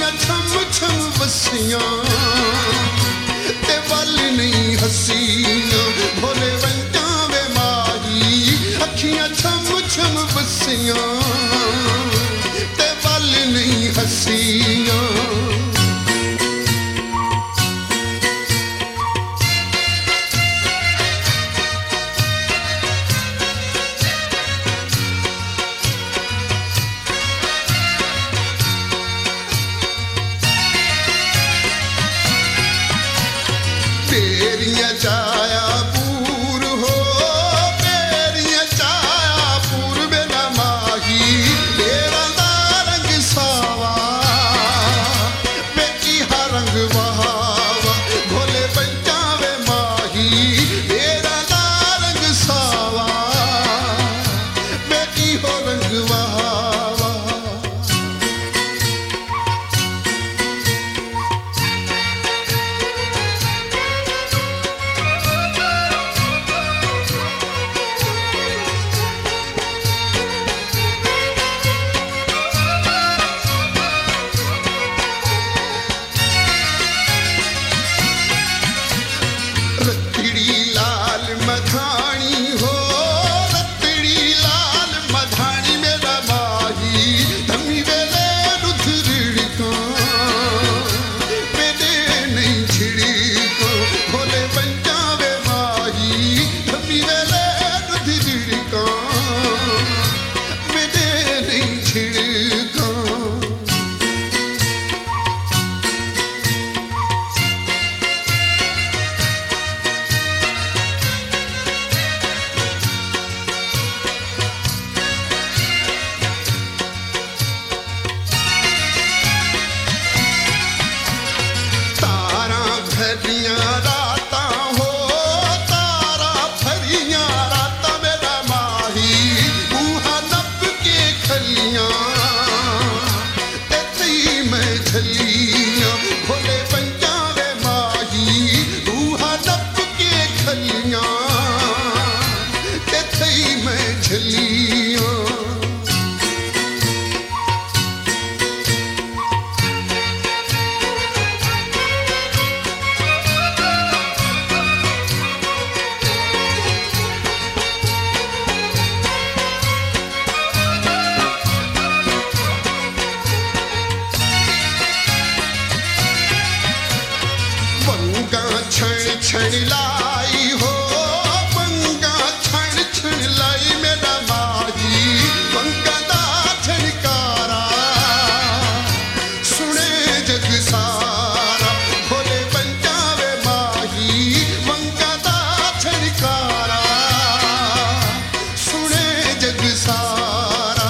अखियां छम छम वसियां ते वल नहीं हसियां भोले वंजा वे माही अखियां छम छम वसियां ते वल नहीं हसियां तेरियां चाया पूर हो तेरियां चाया पूर बेला माही तेरा दा रंग सावा बेटी हा रंग वहावा भोले पंजावे माही तेरा दा रंग सावा बेटी हो रंग वहावा रतड़ी लाल मधानी हो रतड़ी लाल मधानी मेरा माही धमी वेले रुधरिड़का पेदे नहीं छिड़का भोले पंजावे माही धमी वेले रुधरिड़का पेदे नहीं छिड़का भरियां राता हो तारा भरियां राता मेरा माही बूहा नप के खलियां ते थई मैं झलियां भोले पंजावे माही बूहा नप के खलियां ते थई मैं झलियां छण छण लाई हो बंगा छण छण लाई मेरा माही बंगा दा छणकारा सुने जग सारा भोले पंजावे माही बंगा दा छणकारा सुने जग सारा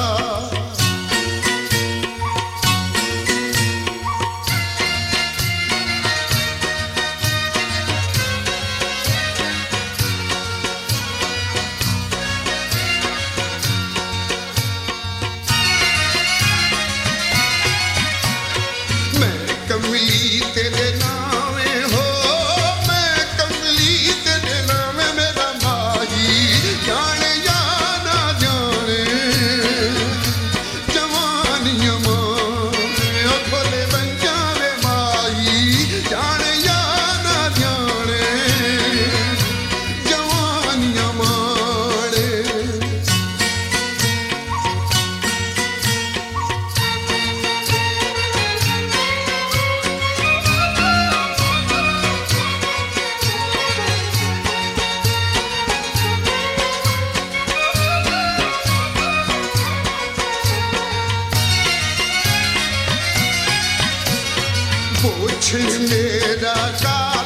कमली तेरे नामे हो मैं कमली तेरे नामे मेरा माही जाने या ना जाने जवानियां माने भोले पंजावे माही जाने या ना जाने जवानियां माने पूछ मेरा का